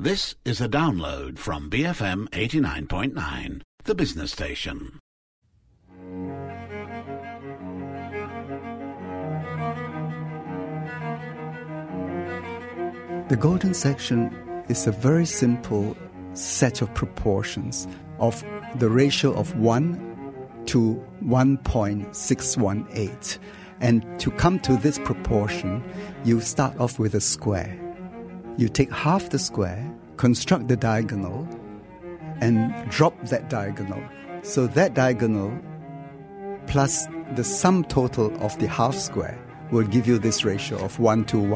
This is a download from BFM 89.9, the business station. The golden section is a very simple set of proportions of the ratio of 1 to 1.618. And to come to this proportion, you start off with a square. You take half the square, construct the diagonal, and drop that diagonal. So that diagonal plus the sum total of the half square will give you this ratio of 1 to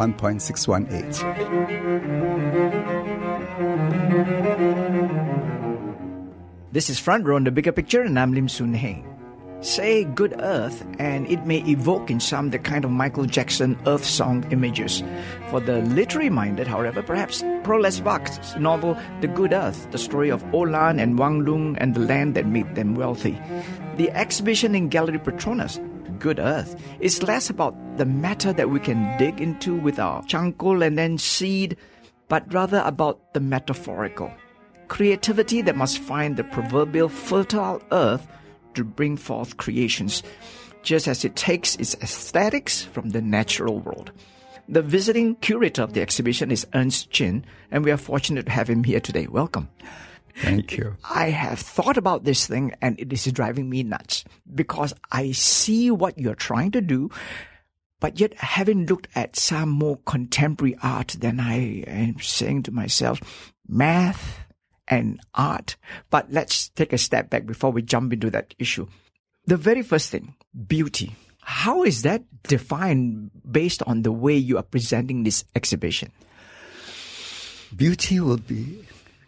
1.618. This is Front Row on The Bigger Picture, and I'm Lim Soon Heng. Say Good Earth, and it may evoke in some the kind of Michael Jackson Earth song images. For the literary-minded, however, perhaps Proles Bach's novel The Good Earth, the story of Olan and Wang Lung and the land that made them wealthy. The exhibition in Gallery Petronas, Good Earth, is less about the matter that we can dig into with our chankul and then seed, but rather about the metaphorical. Creativity that must find the proverbial fertile earth to bring forth creations, just as it takes its aesthetics from the natural world. The visiting curator of the exhibition is Ernst Chin, and we are fortunate to have him here today. Welcome. Thank you. I have thought about this thing, and it is driving me nuts, because I see what you're trying to do, but yet having looked at some more contemporary art, then I am saying to myself, math and art. But let's take a step back before we jump into that issue. The very first thing, beauty. How is that defined based on the way you are presenting this exhibition? Beauty will be,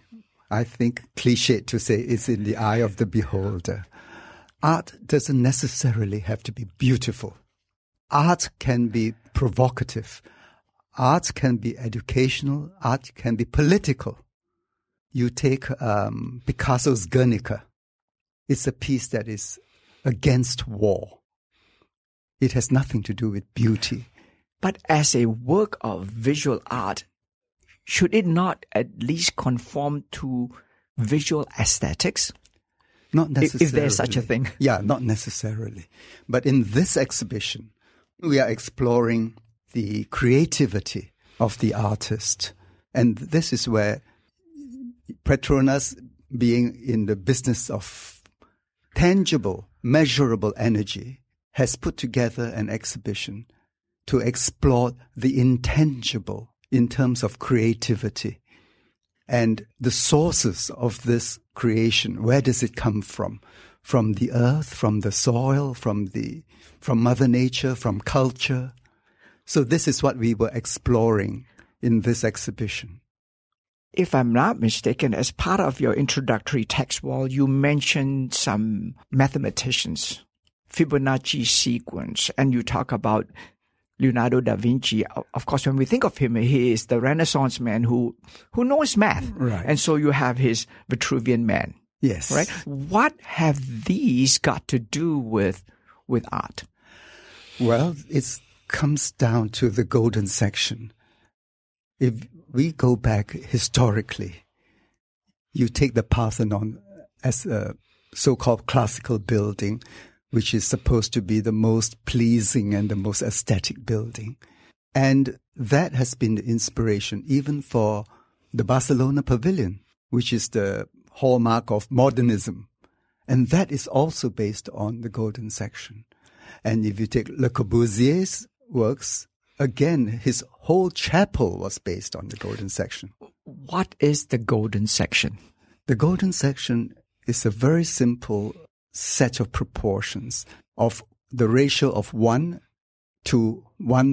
I think, cliched to say it's in the eye of the beholder. Art doesn't necessarily have to be beautiful. Art can be provocative. Art can be educational. Art can be political. You take Picasso's Guernica. It's a piece that is against war. It has nothing to do with beauty. But as a work of visual art, should it not at least conform to visual aesthetics? Not necessarily. If there's such a thing. Yeah, not necessarily. But in this exhibition, we are exploring the creativity of the artist. And this is where Petronas, being in the business of tangible, measurable energy, has put together an exhibition to explore the intangible in terms of creativity and the sources of this creation. Where does it come from? From the earth, from the soil, from Mother Nature, from culture. So this is what we were exploring in this exhibition. If I'm not mistaken, as part of your introductory text wall, you mentioned some mathematicians, Fibonacci sequence, and you talk about Leonardo da Vinci. Of course, when we think of him, he is the Renaissance man who knows math. Right. And so you have his Vitruvian Man. Yes. Right? What have these got to do with art? Well, it comes down to the golden section. If we go back historically, you take the Parthenon as a so-called classical building, which is supposed to be the most pleasing and the most aesthetic building. And that has been the inspiration even for the Barcelona Pavilion, which is the hallmark of modernism. And that is also based on the golden section. And if you take Le Corbusier's works, again, his whole chapel was based on the golden section. What is the golden section? The golden section is a very simple set of proportions of the ratio of 1 to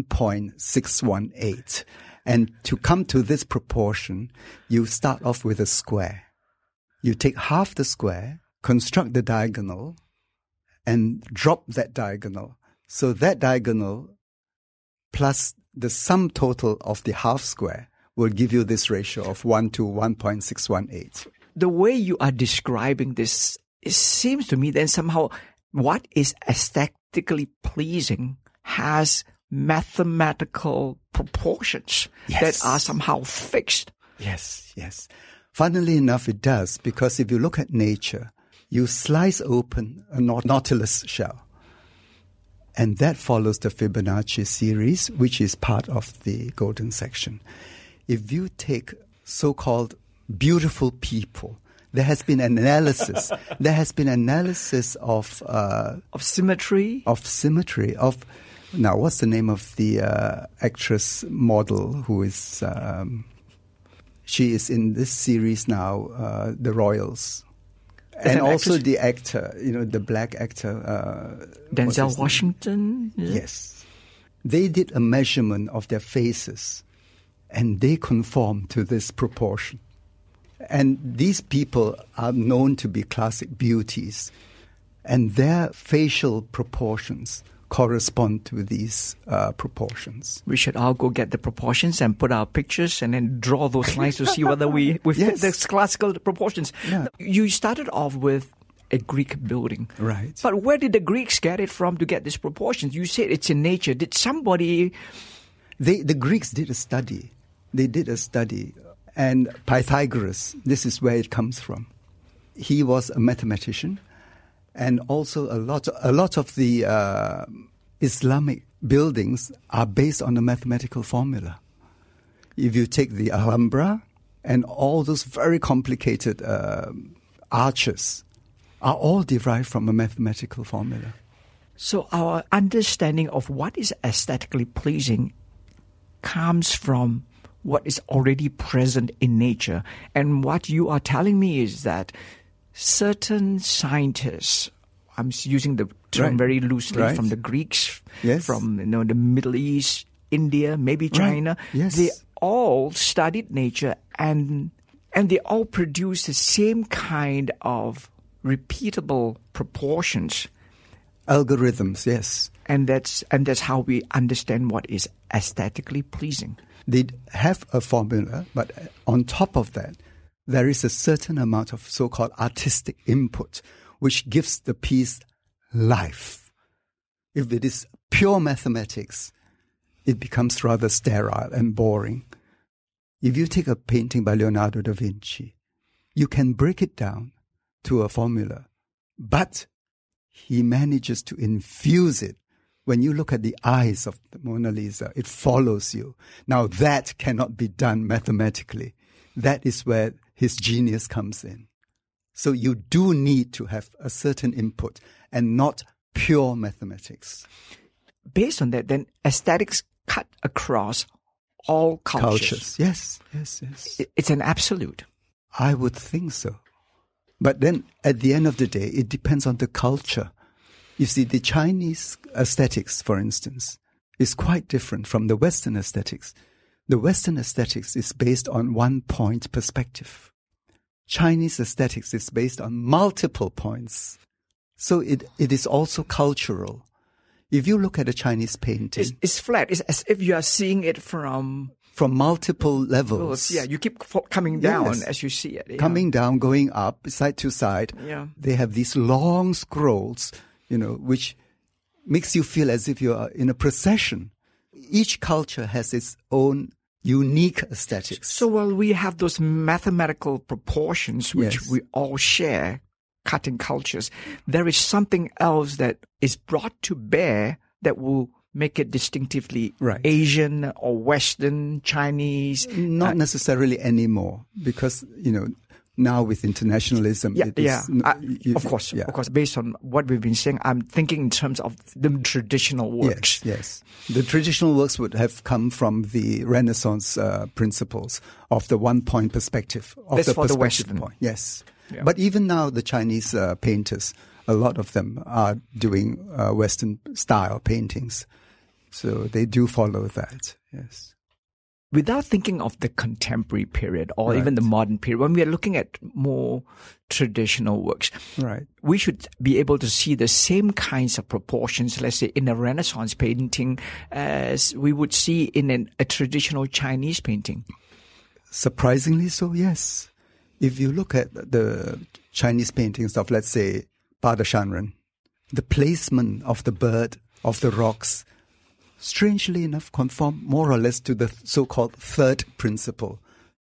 1.618. And to come to this proportion, you start off with a square. You take half the square, construct the diagonal, and drop that diagonal. So that diagonal plus the sum total of the half square will give you this ratio of 1 to 1.618. The way you are describing this, it seems to me then somehow what is aesthetically pleasing has mathematical proportions that are somehow fixed. Yes, yes. Funnily enough, it does, because if you look at nature, you slice open a nautilus shell, and that follows the Fibonacci series, which is part of the golden section. If you take so-called beautiful people, there has been an analysis. There has been analysis of symmetry. Now, what's the name of the actress model who is? She is in this series now, The Royals, and also actress? The actor. The black actor, Denzel Washington. Yes, they did a measurement of their faces, and they conform to this proportion. And these people are known to be classic beauties, and their facial proportions correspond to these proportions. We should all go get the proportions and put our pictures and then draw those lines to see whether we fit the classical proportions. Yeah. You started off with a Greek building. Right. But where did the Greeks get it from to get these proportions? You said it's in nature. Did somebody... The Greeks did a study. They did a study. And Pythagoras, this is where it comes from. He was a mathematician, and also a lot of the Islamic buildings are based on a mathematical formula. If you take the Alhambra and all those very complicated arches are all derived from a mathematical formula. So our understanding of what is aesthetically pleasing comes from what is already present in nature. And what you are telling me is that certain scientists, I'm using the term very loosely, from the Greeks, from the Middle East, India, maybe China, they all studied nature and they all produced the same kind of repeatable proportions. Algorithms, yes. And that's how we understand what is aesthetically pleasing. They have a formula, but on top of that, there is a certain amount of so-called artistic input, which gives the piece life. If it is pure mathematics, it becomes rather sterile and boring. If you take a painting by Leonardo da Vinci, you can break it down to a formula, but he manages to infuse it. When you look at the eyes of the Mona Lisa, it follows you. Now that cannot be done mathematically. That is where his genius comes in. So you do need to have a certain input and not pure mathematics. Based on that, then aesthetics cut across all cultures. Yes. It's an absolute. I would think so. But then at the end of the day, it depends on the culture. You see, the Chinese aesthetics, for instance, is quite different from the Western aesthetics. The Western aesthetics is based on one-point perspective. Chinese aesthetics is based on multiple points. So it is also cultural. If you look at a Chinese painting... It's flat. It's as if you are seeing it from multiple levels. Yeah, you keep coming down as you see it. Yeah. Coming down, going up, side to side. Yeah. They have these long scrolls, which makes you feel as if you are in a procession. Each culture has its own unique aesthetics. So while we have those mathematical proportions, which we all share, cutting cultures, there is something else that is brought to bear that will make it distinctively Asian or Western, Chinese. Not necessarily anymore, because, now with internationalism, of course. Based on what we've been saying, I'm thinking in terms of the traditional works. Yes. The traditional works would have come from the Renaissance principles of the one-point perspective. That's for the Western point. Yes. Yeah. But even now, the Chinese painters, a lot of them are doing Western-style paintings. So they do follow that, yes. Without thinking of the contemporary period or even the modern period, when we are looking at more traditional works, we should be able to see the same kinds of proportions, let's say in a Renaissance painting, as we would see in a traditional Chinese painting. Surprisingly so, yes. If you look at the Chinese paintings of, let's say, Badashanren, the placement of the bird, of the rocks, strangely enough, conform more or less to the so-called third principle,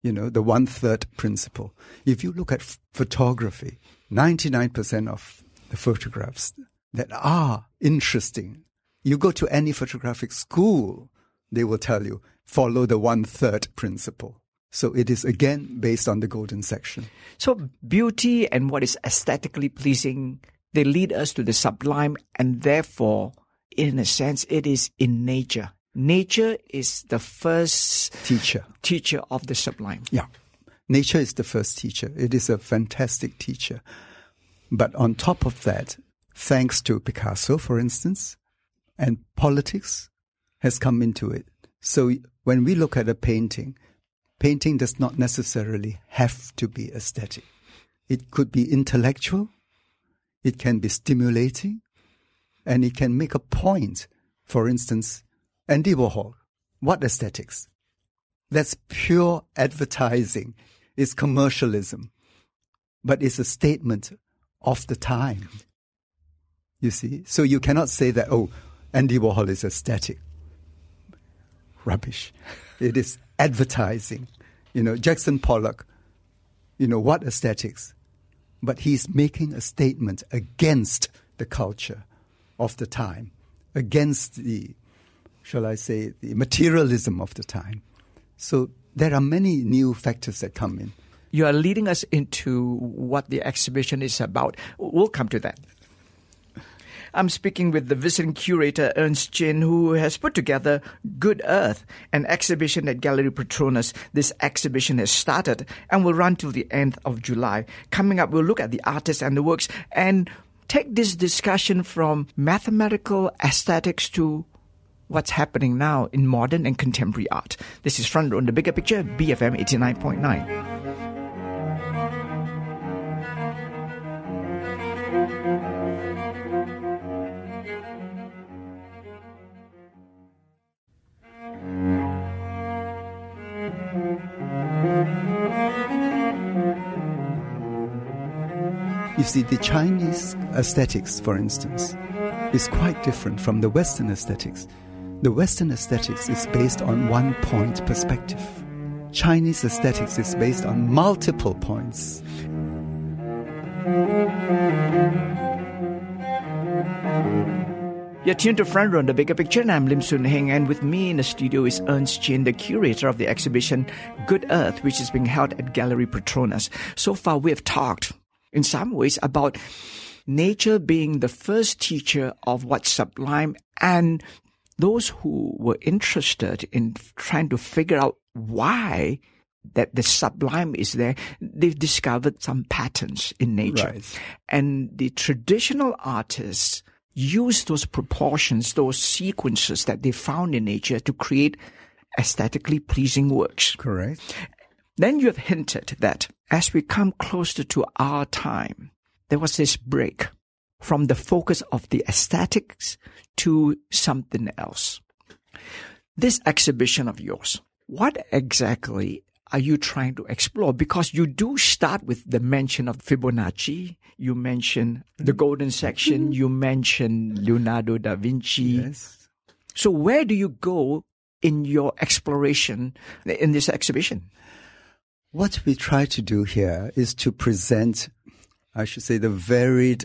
the 1/3 principle. If you look at photography, 99% of the photographs that are interesting, you go to any photographic school, they will tell you, follow the 1/3 principle. So it is again based on the golden section. So beauty and what is aesthetically pleasing, they lead us to the sublime, and therefore, in a sense, it is in nature. Nature is the first teacher of the sublime. Yeah. Nature is the first teacher. It is a fantastic teacher. But on top of that, thanks to Picasso, for instance, and politics has come into it. So when we look at a painting does not necessarily have to be aesthetic. It could be intellectual, it can be stimulating, and it can make a point. For instance, Andy Warhol, what aesthetics? That's pure advertising. It's commercialism. But it's a statement of the time. You see? So you cannot say that, Andy Warhol is aesthetic. Rubbish. It is advertising. Jackson Pollock, what aesthetics? But he's making a statement against the culture of the time, against the materialism of the time. So there are many new factors that come in. You are leading us into what the exhibition is about. We'll come to that. I'm speaking with the visiting curator, Ernst Chin, who has put together Good Earth, an exhibition at Gallery Petronas. This exhibition has started and will run till the end of July. Coming up, we'll look at the artists and the works and take this discussion from mathematical aesthetics to what's happening now in modern and contemporary art. This is Front Row on The Bigger Picture, BFM 89.9. You see, the Chinese aesthetics, for instance, is quite different from the Western aesthetics. The Western aesthetics is based on one point perspective. Chinese aesthetics is based on multiple points. You're tuned to Front Row on The Bigger Picture, and I'm Lim Soon Heng, and with me in the studio is Ernst Chin, the curator of the exhibition Good Earth, which is being held at Gallery Petronas. So far, we have talked in some ways about nature being the first teacher of what's sublime, and those who were interested in trying to figure out why that the sublime is there, they've discovered some patterns in nature. Right. And the traditional artists use those proportions, those sequences that they found in nature to create aesthetically pleasing works. Correct. Then you have hinted that as we come closer to our time, there was this break from the focus of the aesthetics to something else. This exhibition of yours, what exactly are you trying to explore? Because you do start with the mention of Fibonacci, you mention the golden section, you mention Leonardo da Vinci. Yes. So where do you go in your exploration in this exhibition? What we try to do here is to present, I should say, the varied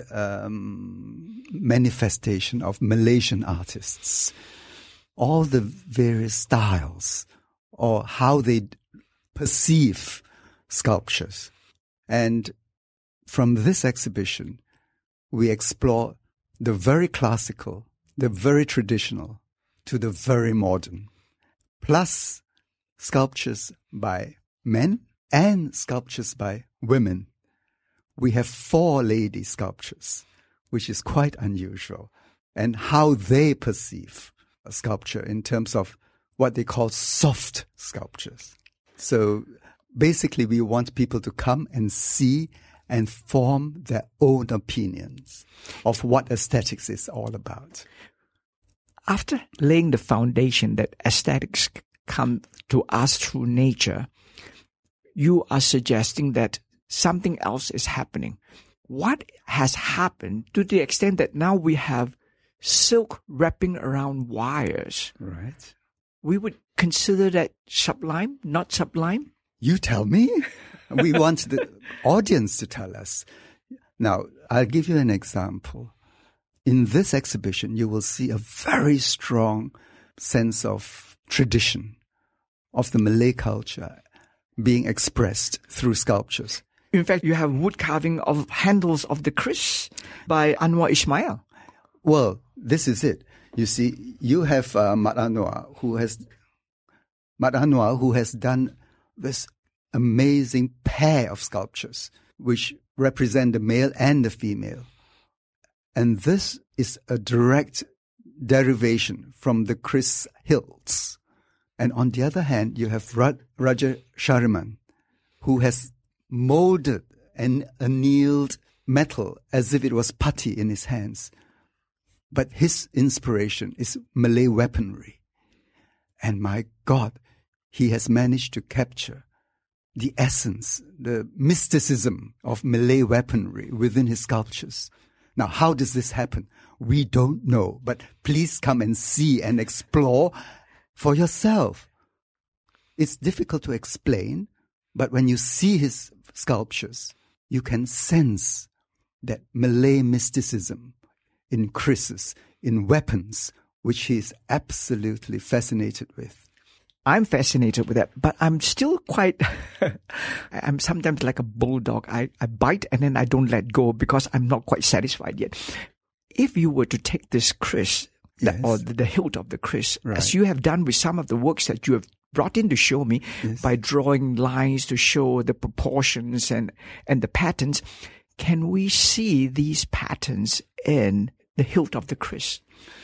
manifestation of Malaysian artists, all the various styles or how they perceive sculptures. And from this exhibition, we explore the very classical, the very traditional, to the very modern, plus sculptures by men and sculptures by women. We have 4 lady sculptures, which is quite unusual, and how they perceive a sculpture in terms of what they call soft sculptures. So basically, we want people to come and see and form their own opinions of what aesthetics is all about. After laying the foundation that aesthetics come to us through nature, you are suggesting that something else is happening. What has happened to the extent that now we have silk wrapping around wires? Right. We would consider that sublime, not sublime? You tell me? We want the audience to tell us. Now, I'll give you an example. In this exhibition, you will see a very strong sense of tradition of the Malay culture being expressed through sculptures. In fact, you have wood carving of handles of the kris by Anwar Ismail. Well, this is it. You see, you have Mat Anwar, who has done this amazing pair of sculptures, which represent the male and the female. And this is a direct derivation from the kris hilts. And on the other hand, you have Raja Shariman, who has molded and annealed metal as if it was putty in his hands. But his inspiration is Malay weaponry. And my God, he has managed to capture the essence, the mysticism of Malay weaponry within his sculptures. Now, how does this happen? We don't know, but please come and see and explore for yourself. It's difficult to explain, but when you see his sculptures, you can sense that Malay mysticism in krises, in weapons, which he is absolutely fascinated with. I'm fascinated with that, but I'm still quite, I'm sometimes like a bulldog. I bite and then I don't let go because I'm not quite satisfied yet. If you were to take this kris, Yes. or the hilt of the kris, Right. as you have done with some of the works that you have brought in to show me, Yes. by drawing lines to show the proportions and the patterns, can we see these patterns in the hilt of the kris?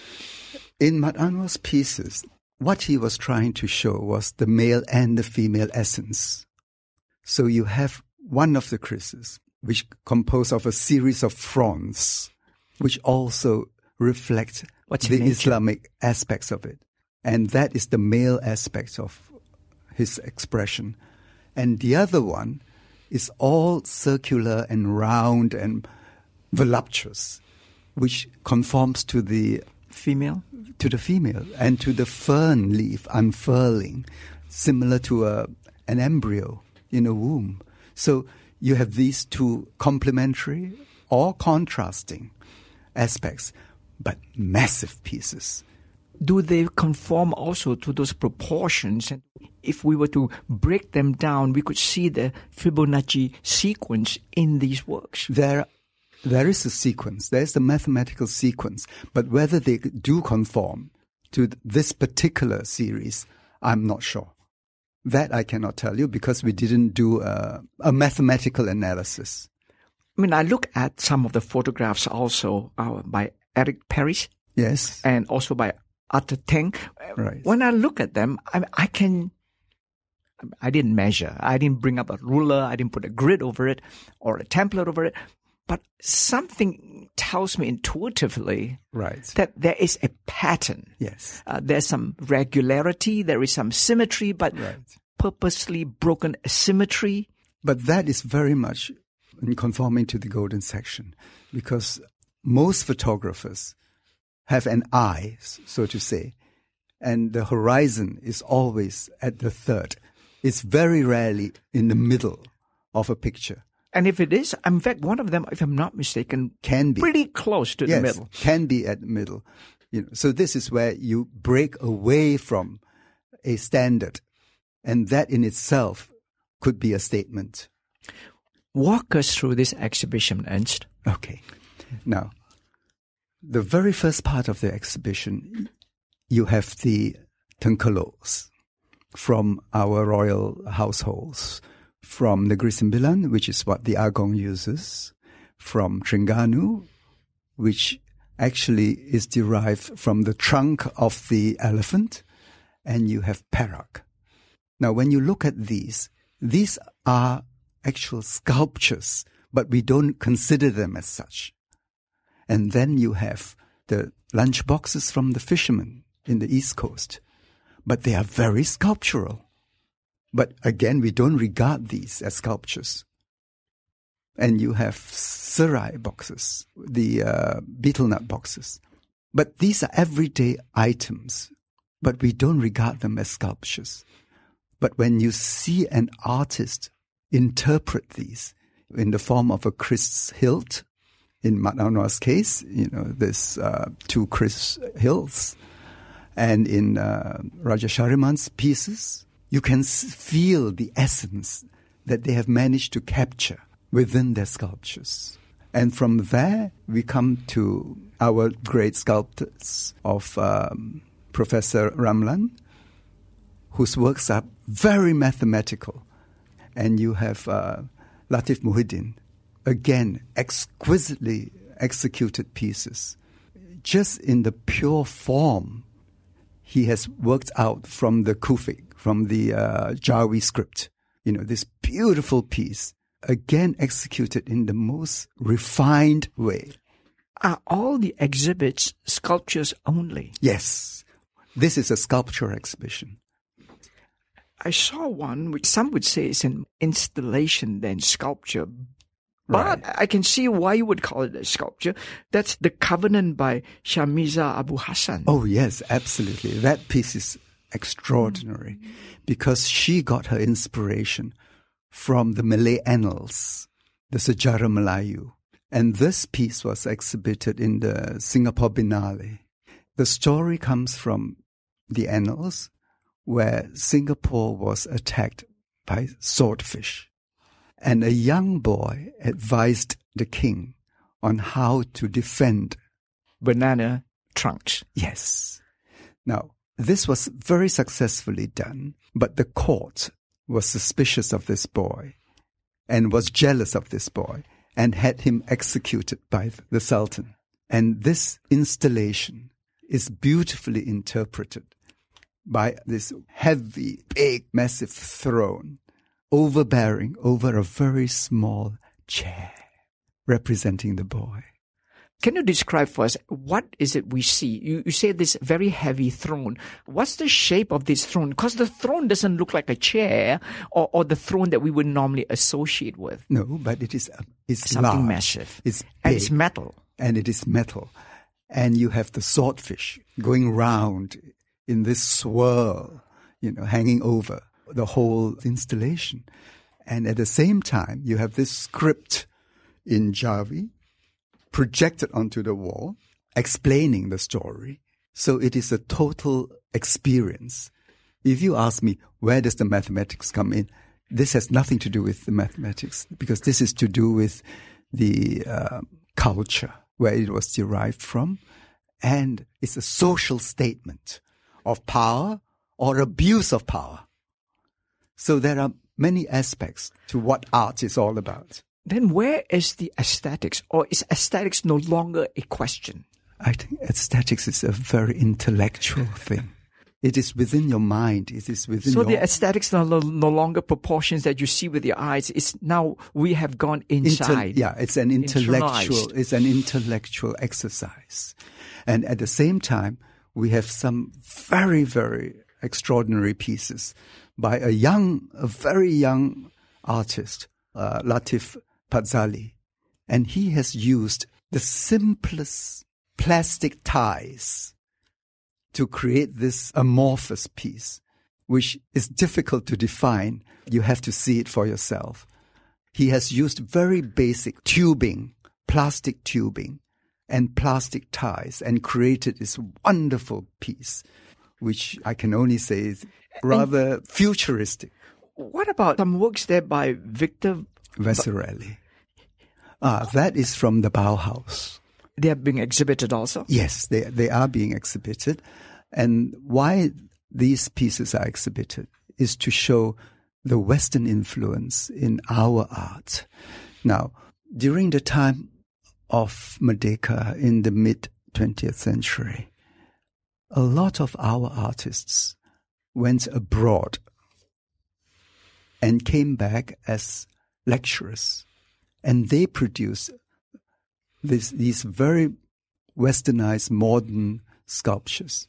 In Mat Anwar's pieces, what he was trying to show was the male and the female essence. So you have one of the krises, which compose of a series of fronds, which also reflect What's the nature? Islamic aspects of it. And that is the male aspect of his expression. And the other one is all circular and round and voluptuous, which conforms to the Female? female and to the fern leaf unfurling, similar to an embryo in a womb. So you have these two complementary or contrasting aspects, but massive pieces. Do they conform also to those proportions? And if we were to break them down, we could see the Fibonacci sequence in these works. There is a sequence, there is a mathematical sequence, but whether they do conform to this particular series, I'm not sure. That I cannot tell you because we didn't do a mathematical analysis. I mean, I look at some of the photographs also by Eric Parrish. Yes. And also by Arthur Teng. Right. When I look at them, I didn't measure. I didn't bring up a ruler. I didn't put a grid over it or a template over it. But something tells me intuitively Right. that there is a pattern. Yes. There's some regularity. There is some symmetry, but Right. purposely broken asymmetry. But that is very much in conforming to the golden section, because most photographers have an eye, so to say, and the horizon is always at the third. It's very rarely in the middle of a picture. And if it is, in fact, one of them, if I'm not mistaken, Can be. pretty close to the middle. Can be at the middle. So this is where you break away from a standard, and that in itself could be a statement. Walk us through this exhibition, Ernst. Okay. Now, the very first part of the exhibition, you have the Tengkelos from our royal households, from Negeri Sembilan, which is what the Agong uses, from Terengganu, which actually is derived from the trunk of the elephant, and you have Perak. Now, when you look at these are actual sculptures, but we don't consider them as such. And then you have the lunch boxes from the fishermen in the East Coast, but they are very sculptural. But again, we don't regard these as sculptures. And you have serai boxes, the betel nut boxes. But these are everyday items, but we don't regard them as sculptures. But when you see an artist interpret these in the form of a Chris hilt, in Mat Anwar's case, this 2 Chris hilts, and in Raja Shariman's pieces, you can feel the essence that they have managed to capture within their sculptures. And from there, we come to our great sculptors of Professor Ramlan, whose works are very mathematical. And you have Latif Muhyiddin, again, exquisitely executed pieces. Just in the pure form, he has worked out from the Kufic, from the Jawi script, this beautiful piece, again executed in the most refined way. Are all the exhibits sculptures only? Yes. This is a sculpture exhibition. I saw one which some would say is an installation than sculpture. But Right. I can see why you would call it a sculpture. That's The Covenant by Shamiza Abu Hassan. Oh, yes, absolutely. That piece is extraordinary because she got her inspiration from the Malay Annals, the Sejarah Melayu. And this piece was exhibited in the Singapore Biennale. The story comes from the Annals, where Singapore was attacked by swordfish. And a young boy advised the king on how to defend. Banana trunks. Yes. Now, this was very successfully done, but the court was suspicious of this boy and was jealous of this boy and had him executed by the Sultan. And this installation is beautifully interpreted by this heavy, big, massive throne overbearing over a very small chair representing the boy. Can you describe for us, what is it we see? You say this very heavy throne. What's the shape of this throne? Because the throne doesn't look like a chair or the throne that we would normally associate with. No, but it's Something large. massive. It's big. And it's metal. And it is metal. And you have the swordfish going round in this swirl, hanging over the whole installation. And at the same time, you have this script in Jawi projected onto the wall, explaining the story. So it is a total experience. If you ask me, where does the mathematics come in? This has nothing to do with the mathematics, because this is to do with the culture, where it was derived from. And it's a social statement of power or abuse of power. So there are many aspects to what art is all about. Then where is the aesthetics? Or is aesthetics no longer a question? I think aesthetics is a very intellectual thing. It is within your mind. It is within So your... the aesthetics are no longer proportions that you see with your eyes. It's now we have gone inside. It's an intellectual exercise. And at the same time, we have some very, very extraordinary pieces by a very young artist, Latif Padzali. And he has used the simplest plastic ties to create this amorphous piece, which is difficult to define. You have to see it for yourself. He has used very basic tubing, plastic tubing, and plastic ties and created this wonderful piece, which I can only say is rather futuristic. What about some works there by Victor Vasarely? That is from the Bauhaus. They are being exhibited also? Yes, they are being exhibited. And why these pieces are exhibited is to show the Western influence in our art. Now, during the time of Merdeka in the mid-20th century, a lot of our artists went abroad and came back as lecturers. And they produced these very westernized modern sculptures.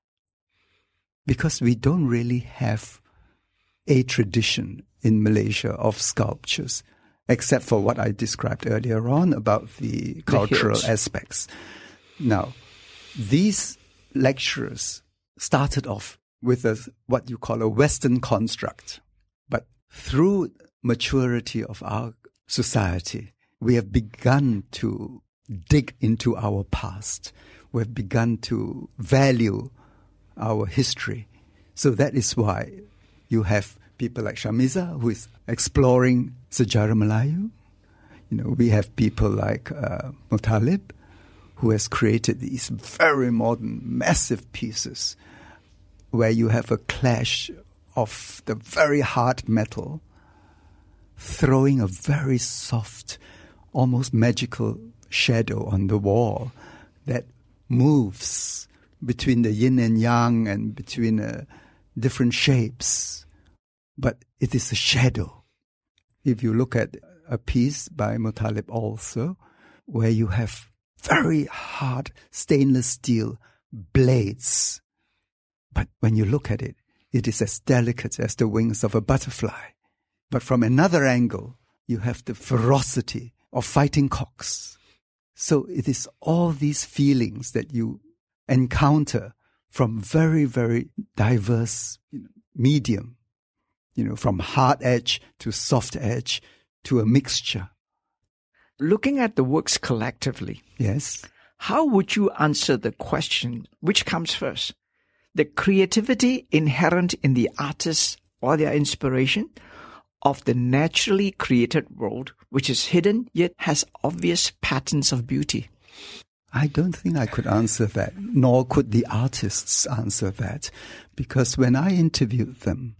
Because we don't really have a tradition in Malaysia of sculptures, except for what I described earlier on about the cultural aspects. Now, these lecturers started off with what you call a Western construct. But through maturity of our society, we have begun to dig into our past. We have begun to value our history. So that is why you have people like Shamiza, who is exploring Sejarah Melayu. We have people like Muttalib, who has created these very modern, massive pieces where you have a clash of the very hard metal throwing a very soft, almost magical shadow on the wall that moves between the yin and yang and between different shapes. But it is a shadow. If you look at a piece by Muttalib also, where you have very hard stainless steel blades, but when you look at it, it is as delicate as the wings of a butterfly. But from another angle, you have the ferocity of fighting cocks. So it is all these feelings that you encounter from very, very diverse medium, from hard edge to soft edge to a mixture. Looking at the works collectively, yes, how would you answer the question, which comes first? The creativity inherent in the artists or their inspiration of the naturally created world, which is hidden yet has obvious patterns of beauty? I don't think I could answer that, nor could the artists answer that, because when I interviewed them,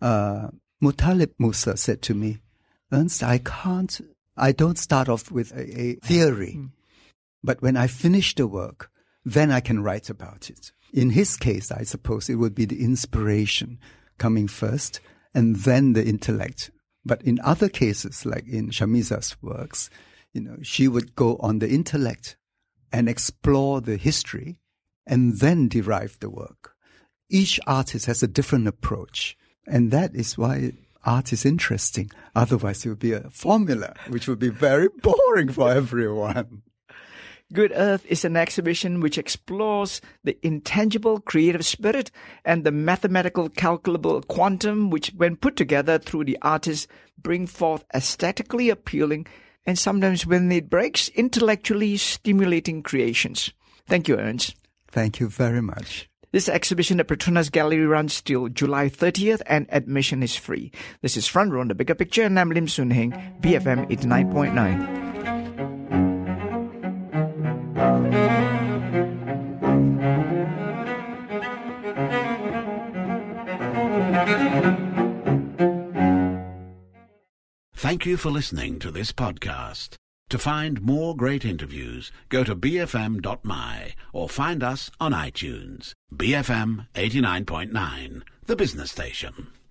Muttalib Musa said to me, Ernst, I don't start off with a theory, but when I finish the work, then I can write about it. In his case, I suppose it would be the inspiration coming first and then the intellect. But in other cases, like in Shamiza's works, she would go on the intellect and explore the history and then derive the work. Each artist has a different approach, and that is why art is interesting. Otherwise, it would be a formula, which would be very boring for everyone. Good Earth is an exhibition which explores the intangible creative spirit and the mathematical calculable quantum which, when put together through the artist, bring forth aesthetically appealing and sometimes, when it breaks, intellectually stimulating creations. Thank you, Ernst. Thank you very much. This exhibition at Petronas Gallery runs till July 30th and admission is free. This is Front Row on The Bigger Picture, and I'm Lim Soon Heng, BFM 89.9. Thank you for listening to this podcast. To find more great interviews, go to bfm.my or find us on iTunes. BFM 89.9, the business station.